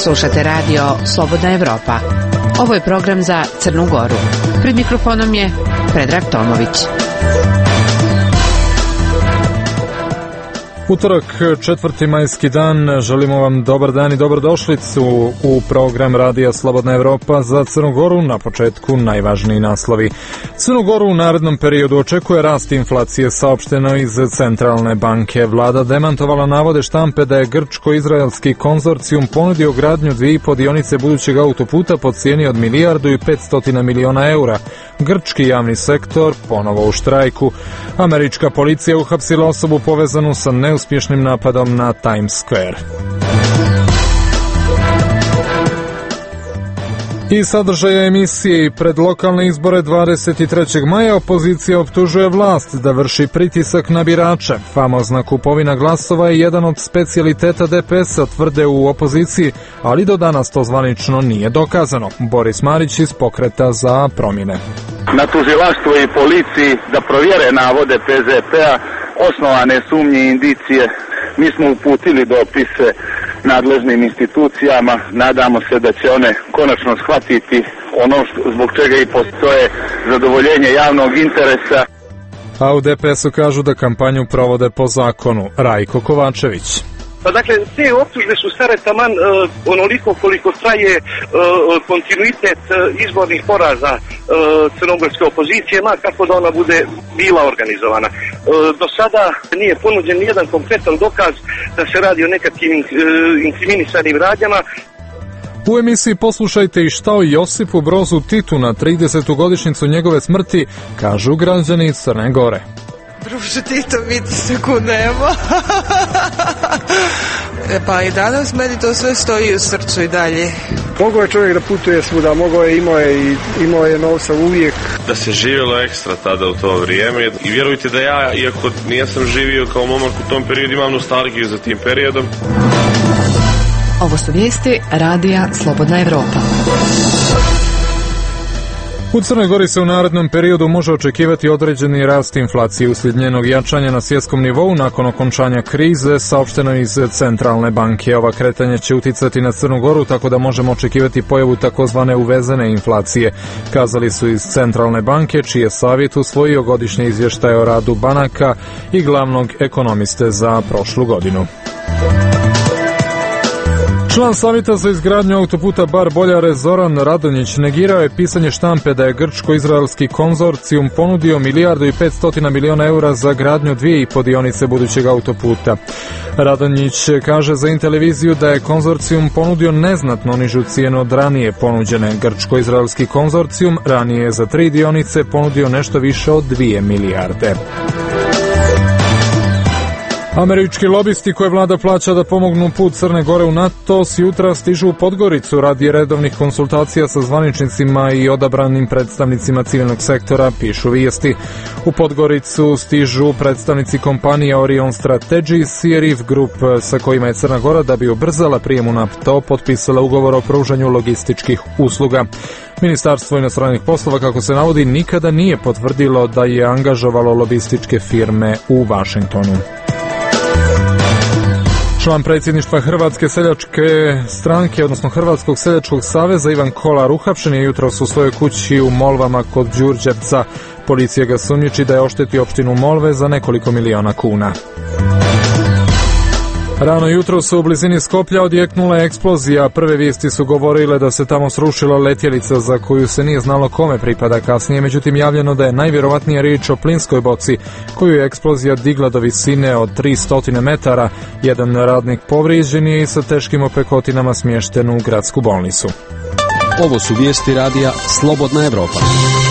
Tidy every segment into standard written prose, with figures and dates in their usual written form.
Slušate radio Slobodna Evropa. Ovo je program za Crnu Goru. Pred mikrofonom je Predrag Tomović. Utorak, 4. majski dan, želimo vam dobar dan i dobrodošlicu u program Radija Slobodna Evropa za Crnu Goru. Na početku najvažniji naslovi. Crnu Goru u narednom periodu očekuje rast inflacije, saopšteno iz Centralne banke. Vlada demantovala navode štampe da je grčko-izraelski konzorcijum ponudio gradnju 2,5 dionice budućeg autoputa po cijeni od 1,5 milijarda eura. Grčki javni sektor ponovo u štrajku. Američka policija uhapsila osobu povezanu sa neuspješnim napadom na Times Square. I sadržaja emisije. Pred lokalne izbore 23. maja opozicija optužuje vlast da vrši pritisak na birače. Famozna kupovina glasova je jedan od specijaliteta DPS-a, tvrde u opoziciji, ali do danas to zvanično nije dokazano. Boris Marić iz Pokreta za promjene. Na tužilaštvo i policiji da provjere navode PZP-a osnovane sumnje i indicije. Mi smo uputili dopise nadležnim institucijama, nadamo se da će one konačno shvatiti ono zbog čega i postoje zadovoljenje javnog interesa. A u DPS-u kažu da kampanju provode po zakonu. Rajko Kovačević. Pa dakle, te optužbe su stare taman onoliko koliko traje kontinuitet izbornih poraza crnogorske opozicije, ma kako da ona bude bila organizovana. Do sada nije ponuđen nijedan konkretan dokaz da se radi o nekakvim inkriminisanim radnjama. U emisiji poslušajte i šta o Josipu Brozu Titu na 30. godišnjicu njegove smrti kažu građani Crne Gore. Druže Tito, vitisaku nema. Pa i danas meni to sve stoji u srcu i dalje. Mogao je čovjek da putuje svuda, imao je novca uvijek. Da se živjelo ekstra tada u to vrijeme i vjerujte da ja, iako nisam živio kao momak u tom periodu, imam nostalgiju za tim periodom. Ovo su vijesti Radija Slobodna Evropa. U Crnoj Gori se u narednom periodu može očekivati određeni rast inflacije uslijed njenog jačanja na svjetskom nivou nakon okončanja krize, saopšteno iz Centralne banke. Ova kretanja će uticati na Crnu Goru, tako da možemo očekivati pojavu takozvane uvezene inflacije, kazali su iz Centralne banke, čiji je savjet usvojio godišnje izvještaje o radu banaka i glavnog ekonomiste za prošlu godinu. Član savjeta za izgradnju autoputa Bar-Boljare Zoran Radonjić negirao je pisanje štampe da je grčko-izraelski konzorcijum ponudio 1,5 milijarda eura za gradnju 2,5 dionice budućeg autoputa. Radonjić kaže za Inteleviziju da je konzorcijum ponudio neznatno nižu cijenu od ranije ponuđene. Grčko-izraelski konzorcijum ranije je za 3 dionice ponudio nešto više od 2 milijarde. Američki lobisti koje vlada plaća da pomognu put Crne Gore u NATO s jutra stižu u Podgoricu radi redovnih konsultacija sa zvaničnicima i odabranim predstavnicima civilnog sektora, pišu vijesti. U Podgoricu stižu predstavnici kompanije Orion Strategies i RIF Group sa kojima je Crna Gora, da bi ubrzala prijem u NATO, potpisala ugovor o pružanju logističkih usluga. Ministarstvo inostranih poslova, kako se navodi, nikada nije potvrdilo da je angažovalo lobističke firme u Vašingtonu. Član predsjedništva Hrvatske seljačke stranke, odnosno Hrvatskog seljačkog saveza, Ivan Kolar, uhapšen je jutros u svojoj kući u Molvama kod Đurđevca. Policija ga sumnjiči da je oštetio opštinu Molve za nekoliko miliona kuna. Rano jutro su u blizini Skoplja odjeknula eksplozija. Prve vijesti su govorile da se tamo srušila letjelica za koju se nije znalo kome pripada. Kasnije, međutim, javljeno da je najvjerovatnije riječ o plinskoj boci koju je eksplozija digla do visine od 300 metara. Jedan radnik povrijeđen je i sa teškim opekotinama smješten u gradsku bolnicu. Ovo su vijesti Radija Slobodna Evropa.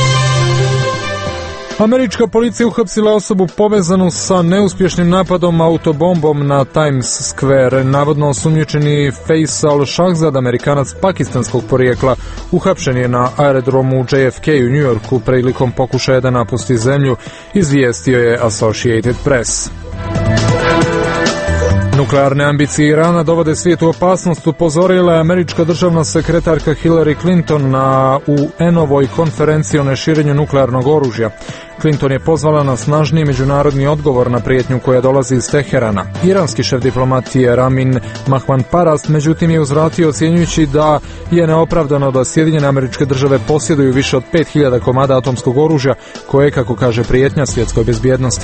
Američka policija uhapsila osobu povezanu sa neuspješnim napadom autobombom na Times Square. Navodno osumnjičeni Faisal Shahzad, Amerikanac pakistanskog porijekla, uhapšen je na aerodromu JFK u New Yorku prilikom pokušaja da napusti zemlju, izvijestio je Associated Press. Nuklearne ambicije Irana dovode svijet u opasnost, upozorila je američka državna sekretarka Hillary Clinton na UN-ovoj konferenciji o neširenju nuklearnog oružja. Clinton je pozvala na snažniji međunarodni odgovor na prijetnju koja dolazi iz Teherana. Iranski šef diplomatije Ramin Mahmanparast međutim je uzvratio ocjenjujući da je neopravdano da Sjedinjene Američke Države posjeduju više od 5000 komada atomskog oružja koje je, kako kaže, prijetnja svjetskoj bezbjednosti.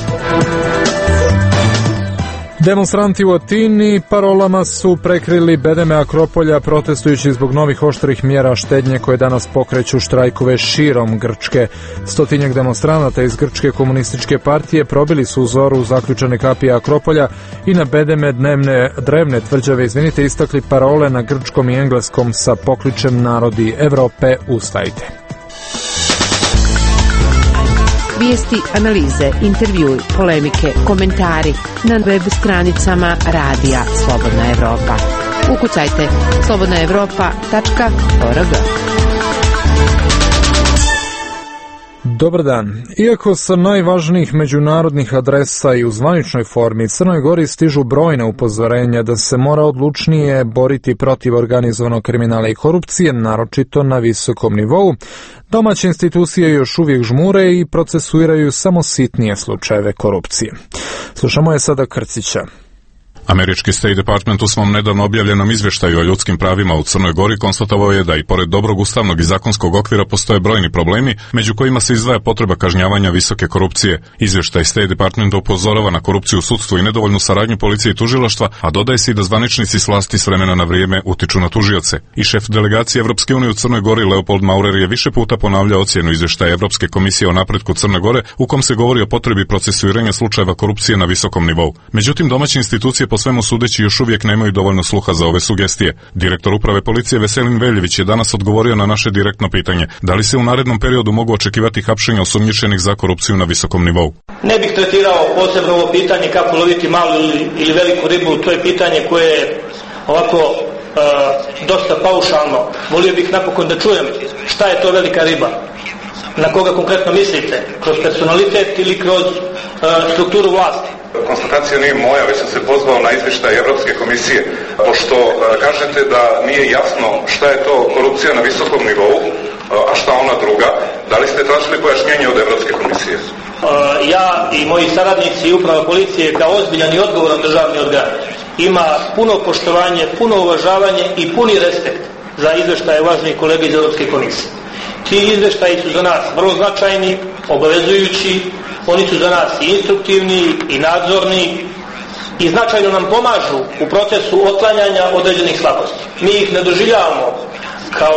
Demonstranti u Atini parolama su prekrili bedeme Akropolja protestujući zbog novih oštrih mjera štednje koje danas pokreću štrajkove širom Grčke. 100-tinjak demonstranata iz Grčke komunističke partije probili su u zoru zaključane kapije Akropolja i na bedeme drevne tvrđave istakli parole na grčkom i engleskom sa pokličem narodi Evrope ustajte. Vijesti, analize, intervjui, polemike, komentari na web stranicama radija Slobodna Evropa. Ukucajte slobodnaevropa.org. Dobar dan. Iako sa najvažnijih međunarodnih adresa i u zvaničnoj formi Crnoj Gori stižu brojne upozorenja da se mora odlučnije boriti protiv organizovanog kriminala i korupcije, naročito na visokom nivou, domaće institucije još uvijek žmure i procesuiraju samo sitnije slučajeve korupcije. Slušamo je sada Krcića. Američki State Department u svom nedavno objavljenom izvještaju o ljudskim pravima u Crnoj Gori konstatovao je da i pored dobrog ustavnog i zakonskog okvira postoje brojni problemi, među kojima se izdvaja potreba kažnjavanja visoke korupcije. Izvještaj State Departmenta upozorava na korupciju u sudstvu i nedovoljnu saradnju policije i tužilaštva, a dodaje se i da zvaničnici s vlasti s vremena na vrijeme utiču na tužioce. I šef delegacije Evropske unije u Crnoj Gori Leopold Maurer je više puta ponavljao ocjenu izvještaja Evropske komisije o napretku Crne Gore, u kom se govori o potrebi procesuiranja slučajeva korupcije na visokom nivou. Međutim, domaće institucije po svemu sudeći još uvijek nemaju dovoljno sluha za ove sugestije. Direktor uprave policije Veselin Veljević je danas odgovorio na naše direktno pitanje da li se u narednom periodu mogu očekivati hapšenja osumnjičenih za korupciju na visokom nivou. Ne bih tretirao posebno ovo pitanje kako loviti malu ili veliku ribu, to je pitanje koje je ovako dosta paušalno. Volio bih napokon da čujem šta je to velika riba. Na koga konkretno mislite? Kroz personalitet ili kroz strukturu vlasti? Konstatacija nije moja, već sam se pozvao na izvještaj Evropske komisije, pošto kažete da nije jasno šta je to korupcija na visokom nivou, a šta ona druga. Da li ste tražili pojašnjenje od Evropske komisije? Ja i moji saradnici i uprava policije kao ozbiljan i odgovoran državni organ ima puno poštovanje, puno uvažavanje i puni respekt za izvještaje važnih kolega iz Evropske komisije. Ti izvještaji su za nas vrlo značajni, obavezujući, oni su za nas i instruktivni i nadzorni i značajno nam pomažu u procesu otklanjanja određenih slabosti. Mi ih ne doživljavamo kao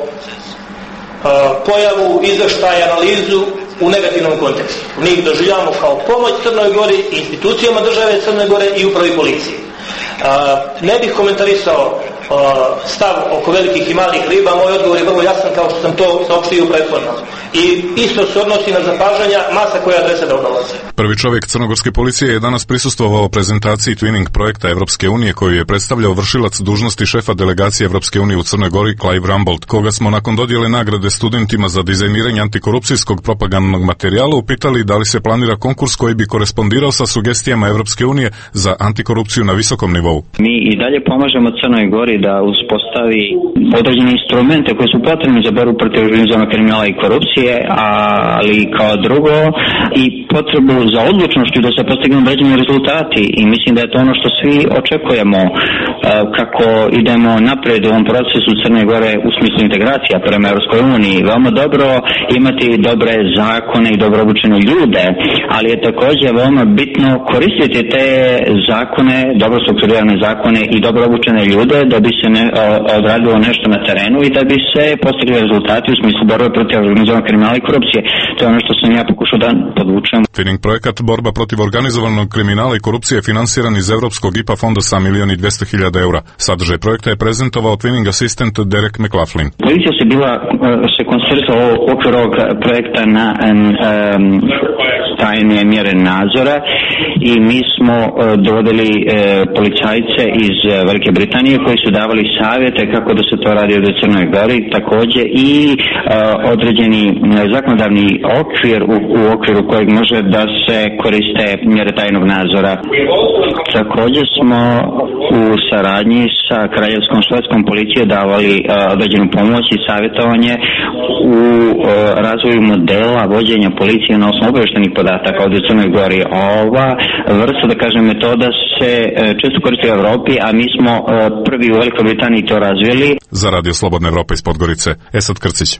pojavu, izvještaj, analizu u negativnom kontekstu. Mi ih doživljavamo kao pomoć Crnoj Gori, institucijama države Crne Gore i upravi policije. Ne bih komentarisao stav oko velikih i malih riba, moj odgovor je vrlo jasan kao što sam to saopštio prethodno. I isto se odnosi na zapažanja masa koje adrese da odnose. Prvi čovjek crnogorske policije je danas prisustvovao prezentaciji Twinning projekta Evropske unije koju je predstavljao vršilac dužnosti šefa delegacije Evropske unije u Crnoj Gori Clive Rumbold, koga smo nakon dodjele nagrade studentima za dizajniranje antikorupcijskog propagandnog materijala upitali da li se planira konkurs koji bi korespondirao sa sugestijama Evropske unije za antikorupciju na visokom nivou. Mi i dalje pomažemo Crnoj Gori da uspostavi određene instrumente koji su potrebni za borbu protiv organizovanog kriminala i korupcije, ali kao drugo i potrebu za odlučnošću da se postignu određeni rezultati i mislim da je to ono što svi očekujemo kako idemo napred u ovom procesu Crne Gore u smislu integracija prema Europskoj uniji. Veoma dobro imati dobre zakone i dobro obučene ljude, ali je također veoma bitno koristiti te zakone, dobro strukturirane zakone i dobro obučene ljude da bi se odradilo nešto na terenu i da bi se postigli rezultati u smislu borbe protiv organizovanog kriminala i korupcije. To je ono što sam ja pokušao da podvučem. Twinning projekat borba protiv organizovanog kriminala i korupcije je finansiran iz Evropskog IPA fonda sa 1.200.000 eura. Sadržaj projekta je prezentovao Twinning asistent Derek McLaughlin. Policija se koncentrisala u okviru ovog projekta na tajne mjere nadzora i mi smo dovodili policajce iz Velike Britanije koji su davali savjete kako da se to radi u Crnoj Gori, također i određeni zakonodavni okvir u okviru kojeg može da se koriste mjere tajnog nadzora. Također smo u saradnji sa Kraljevskom švedskom policijom davali određenu pomoć i savjetovanje u razvoju modela vođenja policije na osnovu obavještajnih podataka ovdje u Crnoj Gori. Ova vrsta, da kažem, metoda se često koristi u Evropi, a mi smo prvi u Velikoj Britaniji to razvili. Za Radio Slobodna Evropa iz Podgorice, Esad Krcić.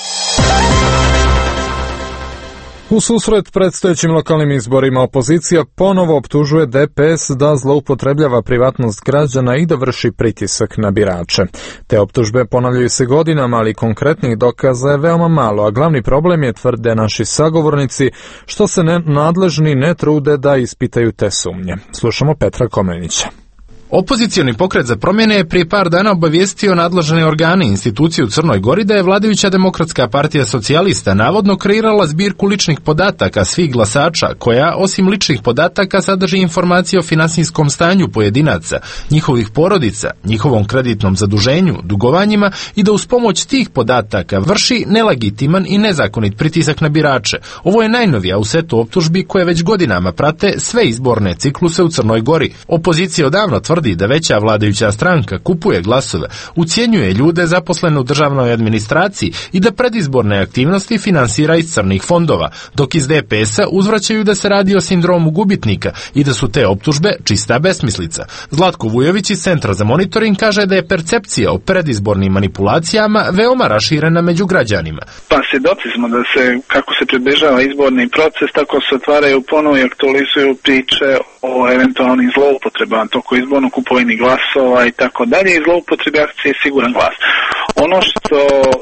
U susret predstojećim lokalnim izborima opozicija ponovo optužuje DPS da zloupotrebljava privatnost građana i da vrši pritisak na birače. Te optužbe ponavljaju se godinama, ali konkretnih dokaza je veoma malo, a glavni problem je, tvrde naši sagovornici, što se nadležni ne trude da ispitaju te sumnje. Slušamo Petra Komlenića. Opozicioni pokret za promjene je prije par dana obavijestio nadležne organe i institucije u Crnoj Gori da je vladajuća Demokratska partija socijalista navodno kreirala zbirku ličnih podataka svih glasača, koja osim ličnih podataka sadrži informacije o finansijskom stanju pojedinaca, njihovih porodica, njihovom kreditnom zaduženju, dugovanjima i da uz pomoć tih podataka vrši nelegitiman i nezakonit pritisak na birače. Ovo je najnovija u setu optužbi koje već godinama prate sve izborne cikluse u Crnoj Gori. Opozicija odavno tvrdi da veća vladajuća stranka kupuje glasove, ucjenjuje ljude zaposlene u državnoj administraciji i da predizborne aktivnosti finansira iz crnih fondova, dok iz DPS-a uzvraćaju da se radi o sindromu gubitnika i da su te optužbe čista besmislica. Zlatko Vujović iz Centra za monitoring kaže da je percepcija o predizbornim manipulacijama veoma raširena među građanima. Pa svjedoci smo da se, kako se približava izborni proces, tako se otvaraju ponovo i aktualizuju priče o eventualnim zloupotrebama toko izbornog kupovini glasova i tako dalje, i zloupotrebi akcije Siguran glas. Ono što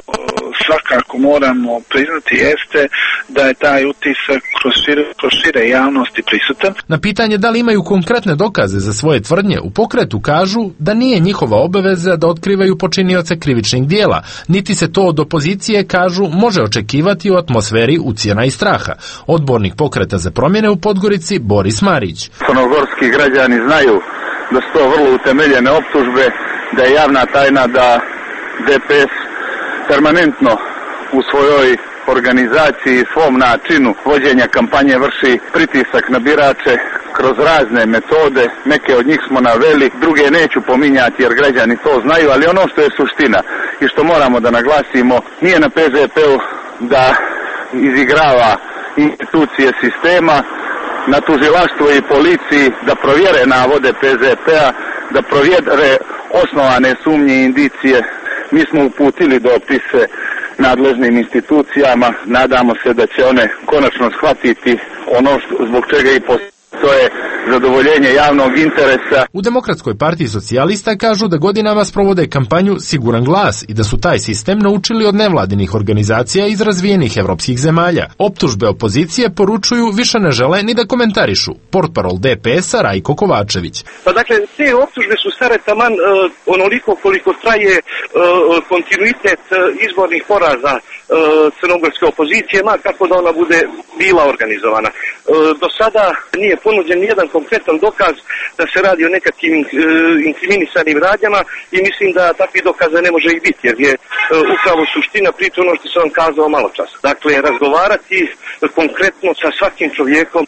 svakako moramo priznati jeste da je taj utisak kroz šire javnosti prisutan. Na pitanje da li imaju konkretne dokaze za svoje tvrdnje, u pokretu kažu da nije njihova obaveza da otkrivaju počinioce krivičnih dijela, niti se to od opozicije, kažu, može očekivati u atmosferi ucjena i straha. Odbornik pokreta za promjene u Podgorici Boris Marić. Crnogorski građani znaju da su to vrlo utemeljene optužbe, da je javna tajna da DPS permanentno u svojoj organizaciji i svom načinu vođenja kampanje vrši pritisak na birače kroz razne metode. Neke od njih smo naveli, druge neću pominjati jer građani to znaju, ali ono što je suština i što moramo da naglasimo, nije na PZP-u da izigrava institucije sistema, na tužilaštvu i policiji da provjere navode PZP-a, da provjere osnovane sumnje i indicije. Mi smo uputili dopise nadležnim institucijama, nadamo se da će one konačno shvatiti ono zbog čega i to je zadovoljenje javnog interesa. U Demokratskoj partiji socijalista kažu da godinama sprovode kampanju Siguran glas i da su taj sistem naučili od nevladinih organizacija iz razvijenih evropskih zemalja. Optužbe opozicije poručuju više ne žele ni da komentarišu. Portparol DPS-a Rajko Kovačević. Pa dakle, te optužbe su stare taman onoliko koliko traje kontinuitet izbornih poraza crnogorske opozicije, ma kako da ona bude bila organizovana. Do sada nije ponuđen nijedan konkretan dokaz da se radi o nekakvim inkriminisanim radnjama i mislim da takvih dokaza ne može i biti, jer je upravo suština priče ono što sam vam kazao malo čas. Dakle, razgovarati konkretno sa svakim čovjekom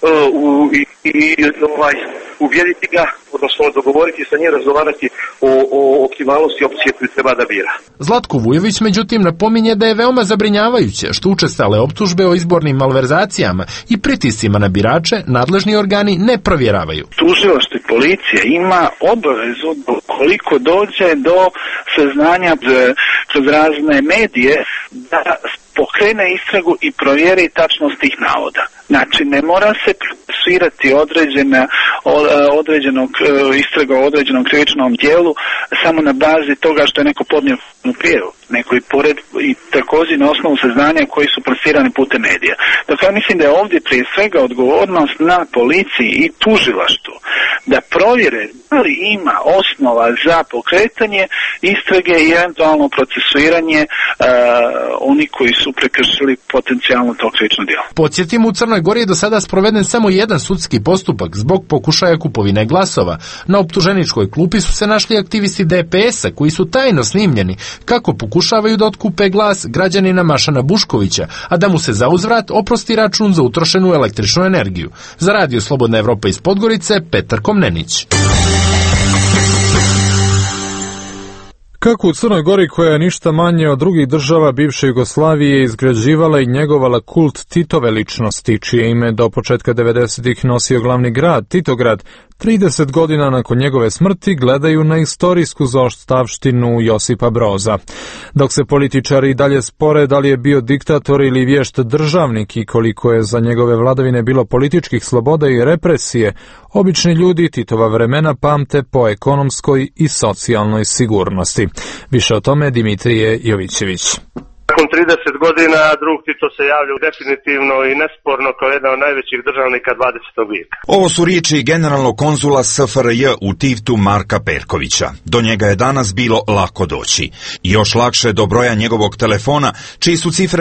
uvjeriti ga, odnosno dogovoriti sa njim, razgovarati o optimalnosti opcije koju treba da bira. Zlatko Vujović međutim napominje da je veoma zabrinjavajuće što učestale optužbe o izbornim malverzacijama i pritiscima na birače nadležni organi ne provjeravaju. Tužilaštvo i policija ima obavezu koliko dođe do saznanja kroz razne medije da pokrene istragu i provjeri tačnost tih navoda. Znači, ne mora se procesuirati određenog istraga o određenom krivičnom djelu samo na bazi toga što je neko podnio prijavu, neko i također na osnovu saznanja koji su plasirani putem medija. Dakle, ja mislim da je ovdje prije svega odgovornost na policiji i tužilaštvu da provjere da li ima osnova za pokretanje istrage i eventualno procesuiranje oni koji su prekršili potencijalno to krivično djelo. Podsjetimo, u Crnoj Gori je do sada sproveden samo jedan sudski postupak zbog pokušaja kupovine glasova. Na optuženičkoj klupi su se našli aktivisti DPS-a koji su tajno snimljeni kako pokušavaju da otkupe glas građanina Mašana Buškovića, a da mu se zauzvrat oprosti račun za utrošenu električnu energiju. Za Radio Slobodna Evropa iz Podgorice, Petar Komnenić. Kako u Crnoj Gori, koja je ništa manje od drugih država bivše Jugoslavije izgrađivala i njegovala kult Titove ličnosti, čije ime do početka 90-ih nosio glavni grad, Titograd, 30 godina nakon njegove smrti gledaju na istorijsku zaostavštinu Josipa Broza. Dok se političari i dalje spore da li je bio diktator ili vješt državnik i koliko je za njegove vladavine bilo političkih sloboda i represije, obični ljudi Titova vremena pamte po ekonomskoj i socijalnoj sigurnosti. Više o tome Dimitrije Jovićević. Nakon 30 godina drug Tito se javlja definitivno i nesporno kao jedan od najvećih državnika 20. vijeka. Ovo su riječi generalnog konzula SFRJ u Tivtu Marka Perkovića. Do njega je danas bilo lako doći. Još lakše do broja njegovog telefona, čiji su cifre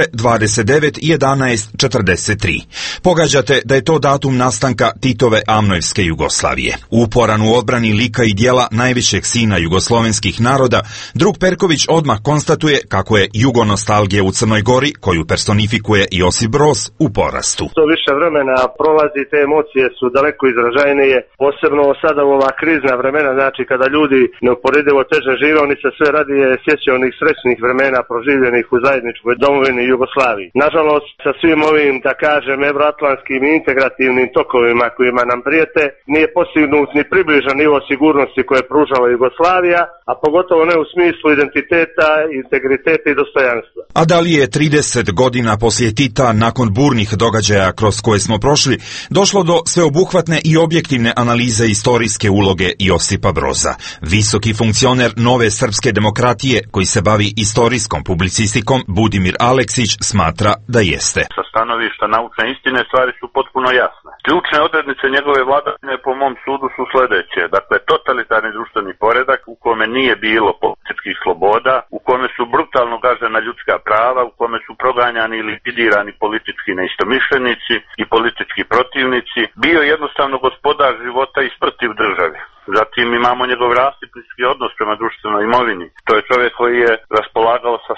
29 11 43. Pogađate da je to datum nastanka Titove Amnojevske Jugoslavije. Uporan u odbrani lika i djela najvećeg sina jugoslovenskih naroda, drug Perković odmah konstatuje kako je jugonostalgija u Crnoj Gori, koju personifikuje Josip Broz, u porastu. To više vremena prolazi, te emocije su daleko izražajnije, posebno sada u ova krizna vremena, znači kada ljudi neuporedivo teže žive, oni se sve radije sjećaju onih srećnih vremena proživljenih u zajedničkoj domovini Jugoslaviji. Nažalost, sa svim ovim, da kažem, evroatlantskim i integrativnim tokovima kojima nam prijete, nije postignut ni približan nivo sigurnosti koje je pružala Jugoslavija, a pogotovo ne u smislu identiteta, integriteta i dostojanstva. A da li je 30 godina poslije Tita, nakon burnih događaja kroz koje smo prošli, došlo do sveobuhvatne i objektivne analize istorijske uloge Josipa Broza? Visoki funkcioner nove srpske demokratije, koji se bavi istorijskom publicistikom, Budimir Aleksić, smatra da jeste. Sa stanovišta naučne istine stvari su potpuno jasne. Ključne odrednice njegove vladavine po mom sudu su sljedeće. Dakle, totalitarni društveni poredak u kome nije bilo političkih sloboda, u kome su brutalno gažena ljudska prava, u kome su proganjani i likvidirani politički neistomišljenici i politički protivnici, bio jednostavno gospodar života i smrti u državi. Zatim imamo njegov rasipnički odnos prema društvenoj imovini. To je čovjek koji je raspolagao sa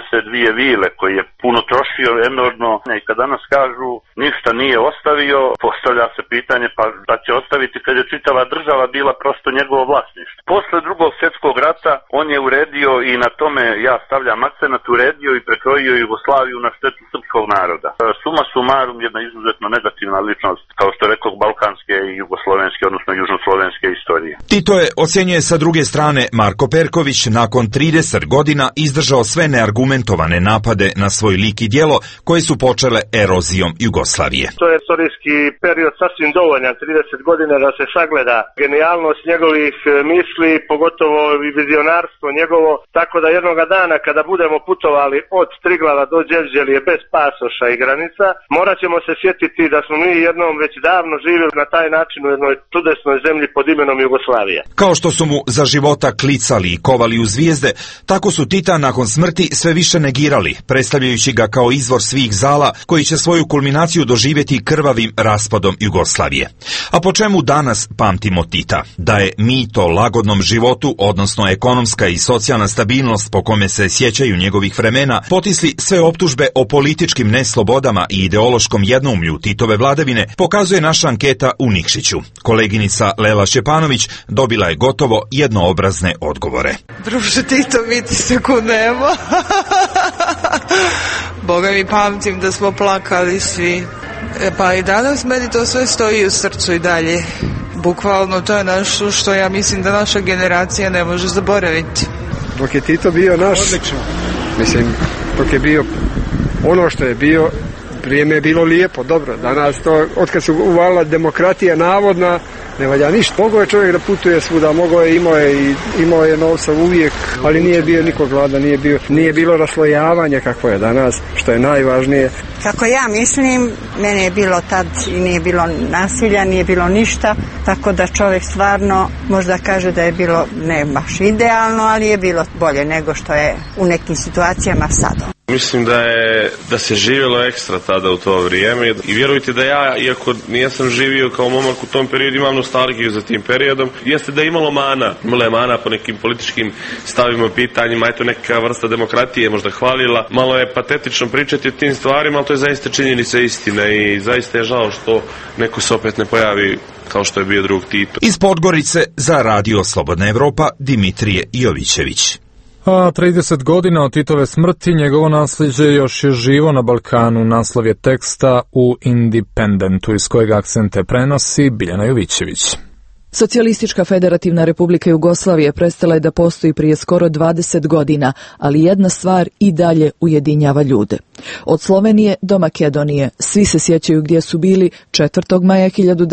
72 vile, koji je puno trošio enormno. I kad danas kažu ništa nije ostavio, postavlja se pitanje pa da će ostaviti kad je čitava država bila prosto njegovo vlasništvo. Posle Drugog svjetskog rata on je uredio, i na tome ja stavljam akcenat, uredio i prekrojio Jugoslaviju na štetu srpskog naroda. Suma sumarum, jedna izuzetno negativna ličnost, kao što rekao, balkanske i jugoslovenske, odnosno južnoslovenske istorije. Tito je, ocjenjuje sa druge strane Marko Perković, nakon 30 godina izdržao sve neargumentovane napade na svoj lik i djelo koje su počele erozijom Jugoslavije. To je istorijski period sasvim dovoljan, 30 godina da se sagleda genijalnost njegovih misli, pogotovo i vizionarstvo njegovo, tako da jednoga dana kada budemo putovali od Triglava do Đevđelije bez pasoša i granica, morat ćemo se sjetiti da smo mi jednom već davno živjeli na taj način u jednoj čudesnoj zemlji pod imenom Jugoslavija. Kao što su mu za života klicali i kovali u zvijezde, tako su Tita nakon smrti sve više negirali, predstavljajući ga kao izvor svih zala koji će svoju kulminaciju doživjeti krvavim raspadom Jugoslavije. A po čemu danas pamtimo Tita? Da je mito lagodnom životu, odnosno ekonomska i socijalna stabilnost po kome se sjećaju njegovih vremena, potisli sve optužbe o političkim neslobodama i ideološkom jednoumlju Titove vladavine, pokazuje naša anketa u Nikšiću. Koleginica Lela Šćepanović dobila je gotovo jednoobrazne odgovore. Druže Tito, vidi se ku nebo. Boga mi, pamtim da smo plakali svi. Pa i danas meni to sve stoji u srcu i dalje. Bukvalno to je nešto što ja mislim da naša generacija ne može zaboraviti. Dok je Tito bio naš, mislim, dok je bio ono što je bio, vrijeme je bilo lijepo, dobro. Danas to, otkad su uvalila demokratija navodna, ne valja ništa. Mogao je čovjek da putuje svuda, imao je novca uvijek, ali nije bio niko gladan, nije bilo raslojavanja kako je danas, što je najvažnije. Kako ja mislim, mene je bilo tad i nije bilo nasilja, nije bilo ništa, tako da čovjek stvarno možda kaže da je bilo ne baš idealno, ali je bilo bolje nego što je u nekim situacijama sada. Mislim da se živjelo ekstra tada u to vrijeme i vjerujte da ja, iako nisam živio kao momak u tom periodu, imam nostalgiju za tim periodom. Jeste da je imalo je mana po nekim političkim stavima, pitanjima, eto neka vrsta demokratije možda hvalila. Malo je patetično pričati o tim stvarima, ali to je zaista činjenica istine i zaista je žao što neko se opet ne pojavi kao što je bio drug Tito. Iz Podgorice za Radio Slobodna Evropa Dimitrije Jovićević. A 30 godina od Titove smrti njegovo nasljeđe još je živo na Balkanu. Naslov je teksta u Independentu iz kojeg akcente prenosi Biljana Jovićević. Socijalistička federativna republika Jugoslavije prestala je da postoji prije skoro 20 godina, ali jedna stvar i dalje ujedinjava ljude. Od Slovenije do Makedonije svi se sjećaju gdje su bili 4. maja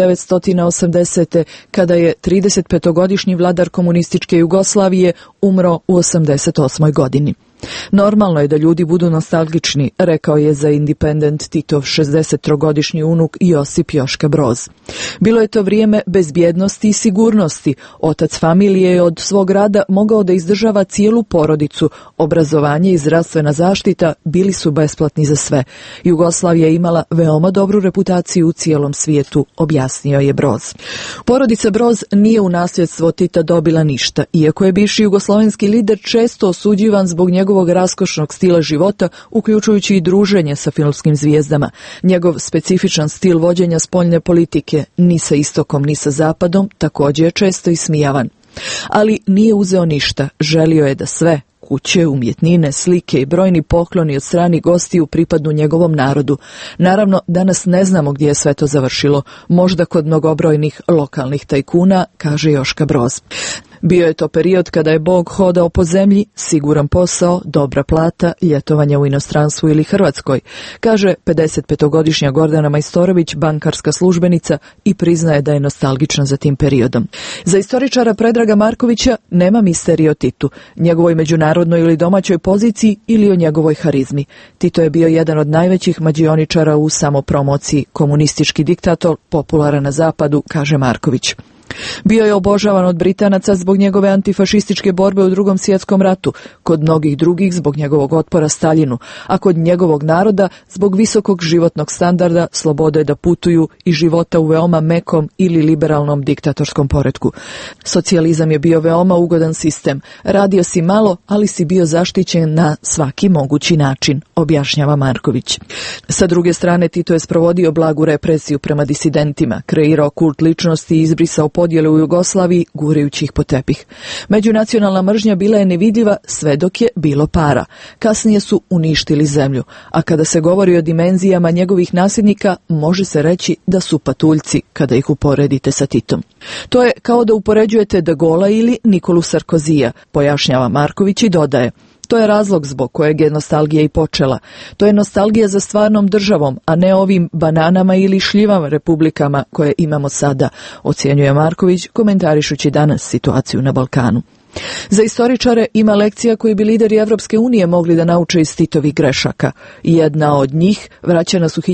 1980. kada je 35-godišnji vladar komunističke Jugoslavije umro u 88. godini. Normalno je da ljudi budu nostalgični, rekao je za Independent Titov 63-godišnji unuk Josip Joška Broz. Bilo je to vrijeme bezbjednosti i sigurnosti. Otac familije je od svog rada mogao da izdržava cijelu porodicu. Obrazovanje i zdravstvena zaštita bili su besplatni za sve. Jugoslavija je imala veoma dobru reputaciju u cijelom svijetu, objasnio je Broz. Porodica Broz nije u nasljedstvo Tita dobila ništa, iako je bivši jugoslovenski lider često osuđivan zbog njegovog raskošnog stila života, uključujući i druženje sa filmskim zvijezdama. Njegov specifičan stil vođenja spoljne politike, ni sa istokom ni sa zapadom, također je često ismijavan. Ali nije uzeo ništa, želio je da sve, kuće, umjetnine, slike i brojni pokloni od strani gostiju pripadnu njegovom narodu. Naravno, danas ne znamo gdje je sve to završilo, možda kod mnogobrojnih lokalnih tajkuna, kaže Joška Broz. Bio je to period kada je Bog hodao po zemlji, siguran posao, dobra plata, ljetovanja u inostranstvu ili Hrvatskoj, kaže 55-godišnja Gordana Majstorović, bankarska službenica, i priznaje da je nostalgična za tim periodom. Za istoričara Predraga Markovića nema misterije o Titu, njegovoj međunarodnoj ili domaćoj poziciji ili o njegovoj harizmi. Tito je bio jedan od najvećih mađioničara u samopromociji, komunistički diktator, popularan na zapadu, kaže Marković. Bio je obožavan od Britanaca zbog njegove antifašističke borbe u Drugom svjetskom ratu, kod mnogih drugih zbog njegovog otpora Staljinu, a kod njegovog naroda zbog visokog životnog standarda, slobode da putuju i života u veoma mekom ili liberalnom diktatorskom poretku. Socijalizam je bio veoma ugodan sistem. Radio si malo, ali si bio zaštićen na svaki mogući način, objašnjava Marković. Sa druge strane, Tito je sprovodio blagu represiju prema disidentima, kreirao kult ličnosti i izbrisao podjele u Jugoslaviji, gurajući ih po tepih. Međunacionalna mržnja bila je nevidljiva sve dok je bilo para. Kasnije su uništili zemlju, a kada se govori o dimenzijama njegovih nasljednika, može se reći da su patuljci kada ih uporedite sa Titom. To je kao da upoređujete De Gaulea ili Nikolu Sarkozija, pojašnjava Marković i dodaje: to je razlog zbog kojeg je nostalgija i počela. To je nostalgija za stvarnom državom, a ne ovim bananama ili šljivama republikama koje imamo sada, ocjenjuje Marković, komentarišući danas situaciju na Balkanu. Za istoričare ima lekcija koju bi lideri Evropske unije mogli da nauče iz Titovih grešaka. Jedna od njih vraća nas u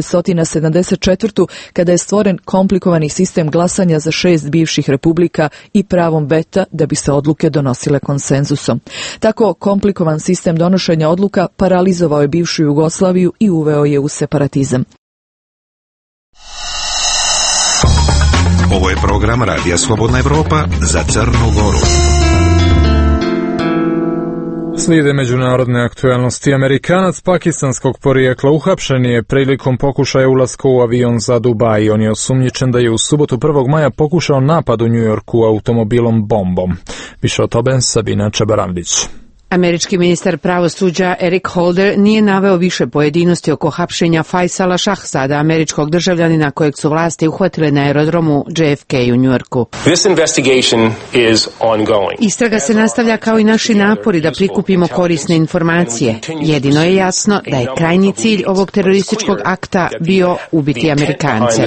1974. kada je stvoren komplikovani sistem glasanja za 6 bivših republika i pravom veta da bi se odluke donosile konsenzusom. Tako komplikovan sistem donošenja odluka paralizovao je bivšu Jugoslaviju i uveo je u separatizam. Ovo je program Radija Slobodna Evropa za Crnu Goru. Slijede međunarodne aktualnosti. Amerikanac pakistanskog porijekla uhapšen je prilikom pokušaja ulaska u avion za Dubaj. On je osumnjičen da je u subotu 1. maja pokušao napad u Njujorku automobilom bombom. Više o tome Sabina Čebarandić. Američki ministar pravosuđa Eric Holder nije naveo više pojedinosti oko hapšenja Faisala Shahzada, američkog državljanina kojeg su vlasti uhvatile na aerodromu JFK u Njujorku. Istraga se nastavlja kao i naši napori da prikupimo korisne informacije. Jedino je jasno da je krajnji cilj ovog terorističkog akta bio ubiti Amerikance.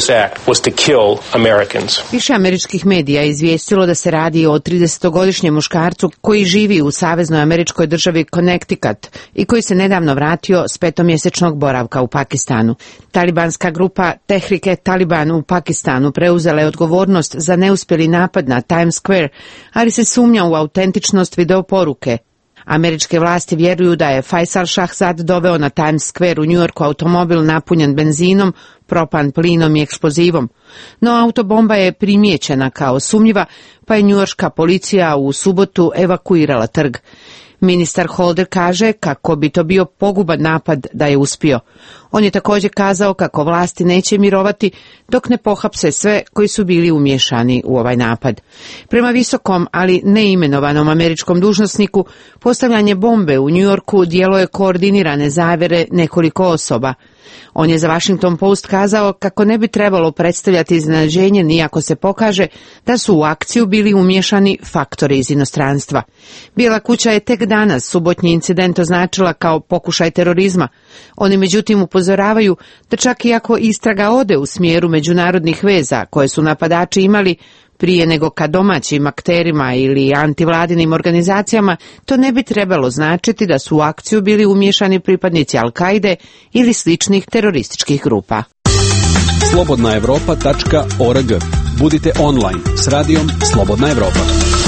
Više američkih medija je izvijestilo da se radi o 30-godišnjem muškarcu koji živi u saveznoj američkoj državi Connecticut i koji se nedavno vratio s 5-mjesečnog boravka u Pakistanu. Talibanska grupa Tehrike Taliban u Pakistanu preuzela je odgovornost za neuspjeli napad na Times Square, ali se sumnja u autentičnost videoporuke. Američke vlasti vjeruju da je Faisal Shahzad doveo na Times Square u Njujorku automobil napunjen benzinom, propan plinom i eksplozivom. No autobomba je primijećena kao sumnjiva, pa je njujorška policija u subotu evakuirala trg. Ministar Holder kaže kako bi to bio poguban napad da je uspio. On je također kazao kako vlasti neće mirovati dok ne pohapse sve koji su bili umiješani u ovaj napad. Prema visokom, ali neimenovanom američkom dužnosniku, postavljanje bombe u Njujorku djelo je koordinirane zavere nekoliko osoba. On je za Washington Post kazao kako ne bi trebalo predstavljati iznenađenje ni ako se pokaže da su u akciju bili umiješani faktori iz inostranstva. Bijela kuća je tek danas subotnji incident označila kao pokušaj terorizma. Oni međutim upozoravaju da čak i ako istraga ode u smjeru međunarodnih veza koje su napadači imali, prije nego ka domaćim akterima ili antivladinim organizacijama, to ne bi trebalo značiti da su u akciju bili umiješani pripadnici Al-Kaide ili sličnih terorističkih grupa. slobodnaevropa.org. Budite online s radijom Slobodna Evropa.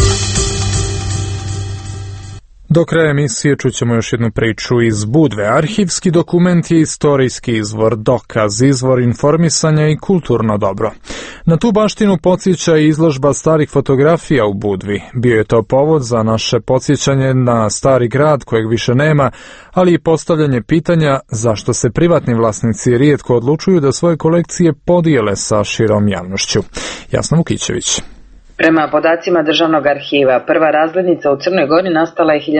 Do kraja emisije čućemo još jednu priču iz Budve. Arhivski dokument je istorijski izvor, dokaz, izvor informisanja i kulturno dobro. Na tu baštinu podsjeća i izložba starih fotografija u Budvi. Bio je to povod za naše podsjećanje na stari grad kojeg više nema, ali i postavljanje pitanja zašto se privatni vlasnici rijetko odlučuju da svoje kolekcije podijele sa širom javnošću. Jasna Vukićević. Prema podacima Državnog arhiva, prva razglednica u Crnoj Gori nastala je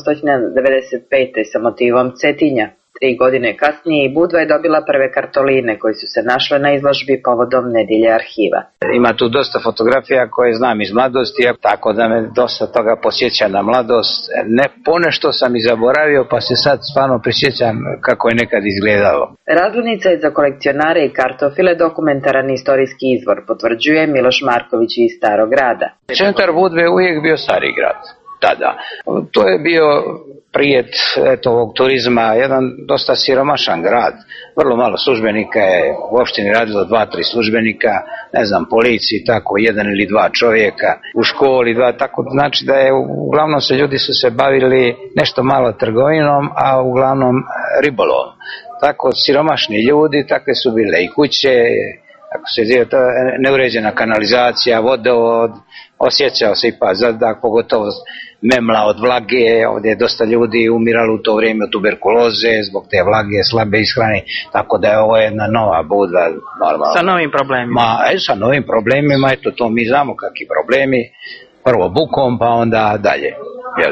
1895. sa motivom Cetinja. 3 godine kasnije i Budva je dobila prve kartoline koji su se našle na izložbi povodom Nedjelje arhiva. Ima tu dosta fotografija koje znam iz mladosti, tako da me dosta toga posjeća na mladost. Ne, ponešto sam i zaboravio, pa se sad stvarno prisjećam kako je nekad izgledalo. Razglednica je za kolekcionare i kartofile dokumentaran istorijski izvor, potvrđuje Miloš Marković iz Starog grada. Centar Budve je uvijek bio stari grad. Tada. To je bio prijet ovog turizma, jedan dosta siromašan grad. Vrlo malo službenika je u opštini radilo, 2-3 službenika, ne znam, policiji, tako 1 ili 2 čovjeka, u školi 2, tako znači da je uglavnom ljudi su se bavili nešto malo trgovinom, a uglavnom ribolovom. Tako siromašni ljudi, takve su bile i kuće, ako se dio to neuređena kanalizacija, vodovod, osjećao se i zadak, pogotovo memla od vlage, ovdje je dosta ljudi umiralo u to vrijeme od tuberkuloze, zbog te vlage, slabe ishrane, tako da je ovo jedna nova Budva, normalno. Sa novim problemima. Sa novim problemima, eto to mi znamo kakvi problemi, prvo bukom, pa onda dalje, jel?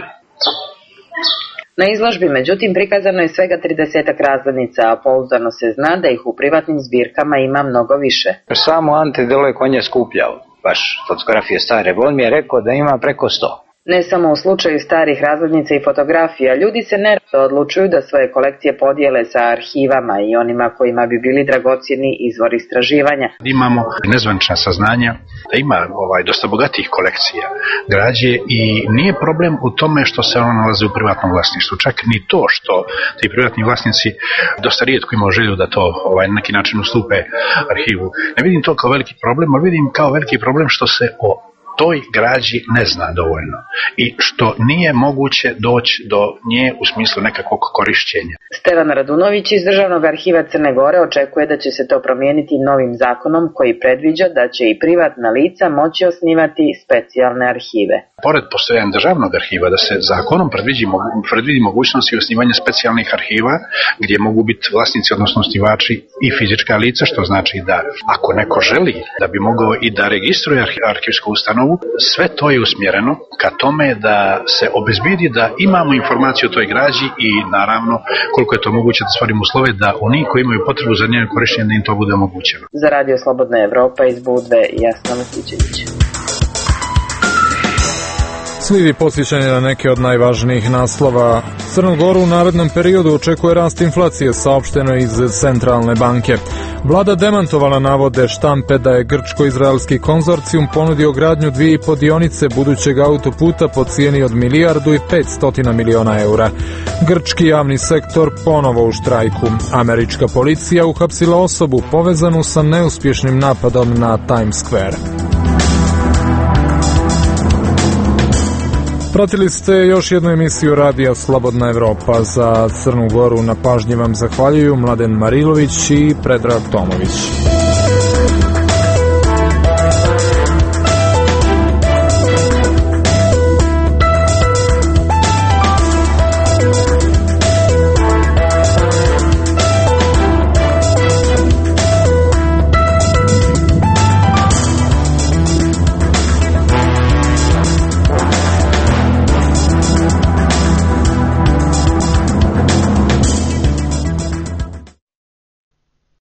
Na izložbi, međutim, prikazano je svega 30 razglednica, a pouzdano se zna da ih u privatnim zbirkama ima mnogo više. Samo Ante Delojko on je skupljao baš fotografije stare, on mi je rekao da ima preko 100. Ne samo u slučaju starih razglednica i fotografija, ljudi se nerado odlučuju da svoje kolekcije podijele sa arhivama i onima kojima bi bili dragocjeni izvor istraživanja. Imamo nezvanična saznanja da ima dosta bogatih kolekcija građe i nije problem u tome što se ono nalaze u privatnom vlasništvu. Čak ni to što ti privatni vlasnici dosta rijetko imaju želju da to na neki način ustupe arhivu. Ne vidim to kao veliki problem, ali vidim kao veliki problem što se o toj građi ne zna dovoljno i što nije moguće doći do nje u smislu nekakvog korišćenja. Stevan Radunović iz Državnog arhiva Crne Gore očekuje da će se to promijeniti novim zakonom koji predviđa da će i privatna lica moći osnivati specijalne arhive. Pored postojanja Državnog arhiva da se zakonom predvidi mogućnost i osnivanja specijalnih arhiva gdje mogu biti vlasnici, odnosno osnivači i fizička lica, što znači da ako neko želi da bi mogao i da registruje arhivsku ustanovu, obnovu. Sve to je usmjereno ka tome da se obezbedi da imamo informaciju o toj građi i naravno koliko je to moguće da stvorimo uslove da oni koji imaju potrebu za njeno korištenje da im to bude omogućeno. Za Radio Slobodna Evropa iz Budve, Jasna Letićević. Slijedi posjećanje na neke od najvažnijih naslova. Crnu Goru u narednom periodu očekuje rast inflacije, saopšteno iz Centralne banke. Vlada demantovala navode štampe da je grčko-izraelski konzorcijum ponudio gradnju 2,5 dionice budućeg autoputa po cijeni od 1,5 milijardi eura. Grčki javni sektor ponovo u štrajku. Američka policija uhapsila osobu povezanu sa neuspješnim napadom na Times Square. Pratili ste još jednu emisiju Radija Slobodna Evropa. Za Crnu Goru na pažnji vam zahvaljuju Mladen Marilović i Predrag Tomović.